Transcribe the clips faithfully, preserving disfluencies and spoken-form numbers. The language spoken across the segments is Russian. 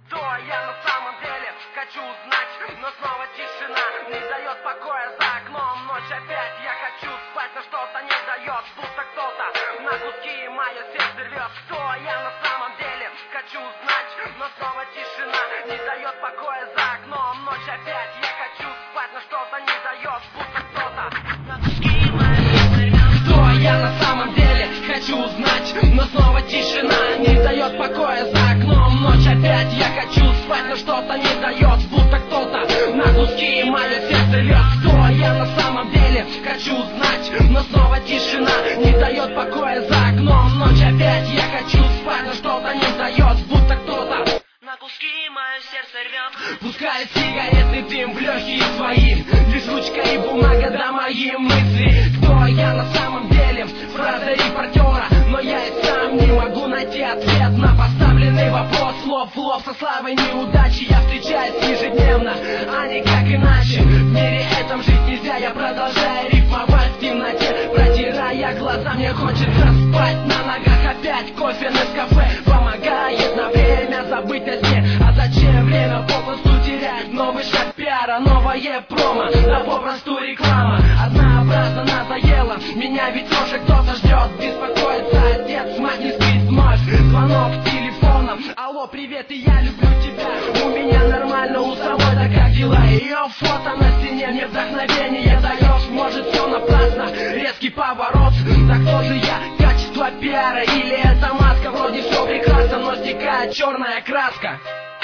Кто я на самом деле? Хочу узнать, но снова тишина не дает покоя за окном. Ночь опять, я хочу спать, но что-то не дает, будто кто-то на куски мое сердце рвет. Кто я на самом деле? Хочу узнать, но снова тишина не дает покоя за окном. Ночь опять, я хочу спать, но что-то не дает, будто кто-то на куски мое сердце рвет. Кто я на самом деле? Хочу узнать, но снова тишина не дает покоя за окном. Ночь опять, я хочу спать, но что-то не дает, будто кто-то на куски мое сердце рвет. Кто я на самом деле? Хочу узнать, но снова тишина не дает покоя за окном. Ночь опять, я хочу спать, но что-то не дает, будто кто-то на куски мое сердце рвет. Пускай сигаретный дым в легкие свои, лишь ручка и бумага, да мои мысли. Кто я на самом деле? Фраза репортера, но я и сам не могу найти ответ на поставленный вопрос. Слов в лоб со славой неудачи я встречаюсь ежедневно, а никак иначе. В мире этом жить нельзя, я продолжаю рифмовать в темноте, протирая глаза, мне хочется спать. На ногах опять кофе на кафе помогает на время забыть о сне. А зачем время попросту терять? Новый шаг пиара, новое промо, да попросту реклама. Однообразно надоело, меня ведь тоже кто-то ждет. Беспокоится отец, мать не спит вновь. Звонок телефоном, алло, привет, и я люблю тебя. У меня нормально, у самой, да как дела? Ее фото на стене, мне вдохновение даешь. Может все напрасно, резкий поворот. Так кто же я? Качество пиара или это маска? Вроде все прекрасно, но стекает черная краска.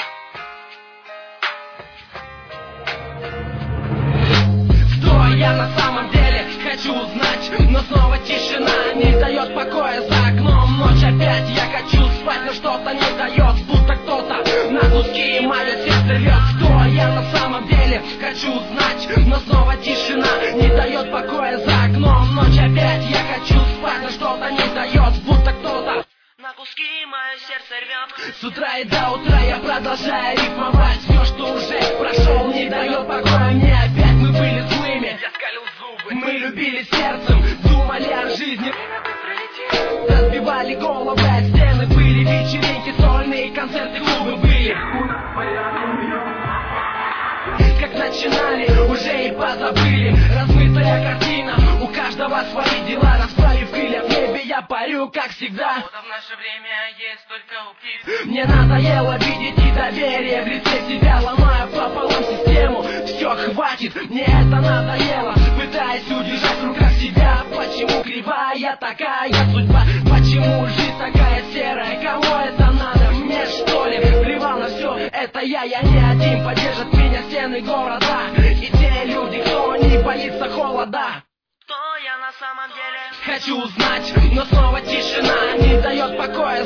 Кто я на самом деле? Хочу узнать, но снова тишина не дает покоя за окном. Ночь опять, я хочу спать, но что-то не дает, будто кто-то на куски мое сердце рвет. Кто я на самом деле? Хочу узнать, но снова тишина не дает покоя за окном. Ночь опять, я хочу спать, но что-то не дает, будто кто-то на куски мое сердце рвет. С утра и до утра я продолжаю рифмовать. Все, что уже прошел, не дает покоя мне опять. Мы были злыми, я скалил зубы, мы любили сердцем, думали о жизни. Разбивали головы от стены, были вечеринки, сольные концерты, клубы были. Как начинали, уже и позабыли. Размытая картина, у каждого свои дела. Расправив крылья в небе, я парю, как всегда. В наше время есть только у птиц. Мне надоело видеть недоверие в лице себя. Ломаю пополам систему, все, хватит, мне это надоело. Пытаюсь удержать в руках себя. Почему кривая такая судьба? Почему жизнь такая серая? Кому это надо? Мне что ли? Плевал на все, это я, я не один. Поддержат меня стены города и те люди, кто не боится холода. Кто я на самом деле? Хочу узнать, но снова тишина не дает покоя